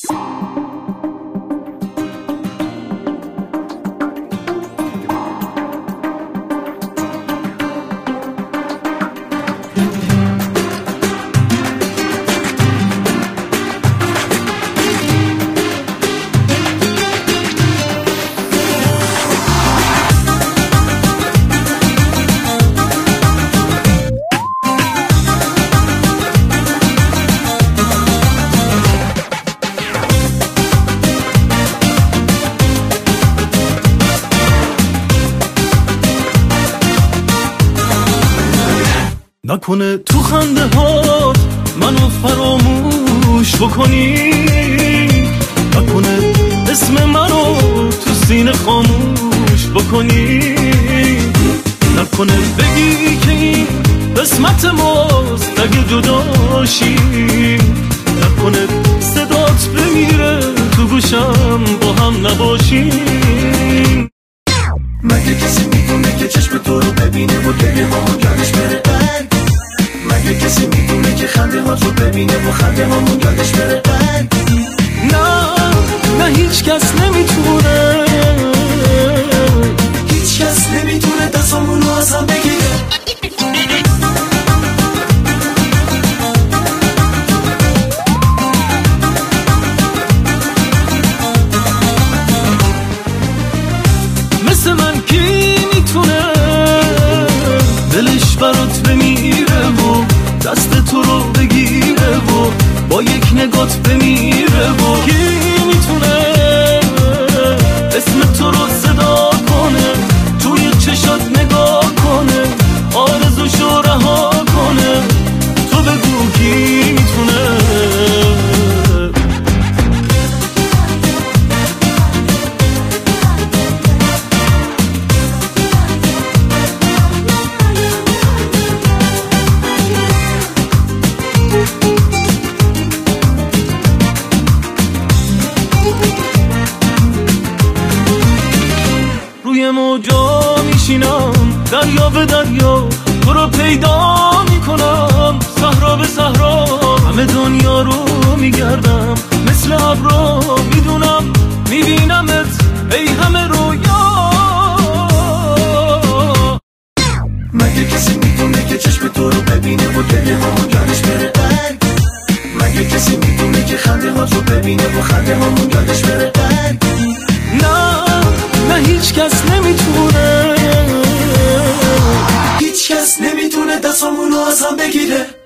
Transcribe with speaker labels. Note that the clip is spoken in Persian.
Speaker 1: نکنه تو خنده هات منو فراموش بکنی، نکنه اسم منو تو سینه خاموش بکنی، نکنه بگی که این قسمت ماست اگه جداشی، نکنه صدات بمیره تو گوشم با هم نباشیم.
Speaker 2: مگه کسی میدونه که چشم تو رو ببینه و دل هامون یادش بره قلب؟ مگه کسی میدونه که خنده ها تو ببینه و خنده هامون یادش بره قلب؟
Speaker 1: نه هیچ کس نمیتونه،
Speaker 2: هیچ کس نمیتونه دستامون رو از هم بگیره.
Speaker 1: مثل من کی میتونه دلش برات بمیره و دست تو رو بگیره و با یک نگات بمیره و کی میتونه اسم تو رو صدا کنه، توی چشات نگاه کنه، آرزوشو رها کنه، تو بگو کی میتونه. روی موجا میشینم دریا به دریا تو رو پیدا میکنم، صحرا به صحرا همه دنیا رو میگردم، مثل ابرا میدونم میبینمت ای همه رویا.
Speaker 2: مگه کسی میدونه که چشم تو رو ببینه و دل هامون یادش بره قلب؟ مگه کسی میدونه که خنده ها تو ببینه و خنده هامون یادش بره قلب؟
Speaker 1: نه هیچ کس نمیتونه،
Speaker 2: هیچ کس نمیتونه دستامون رو از هم بگیره.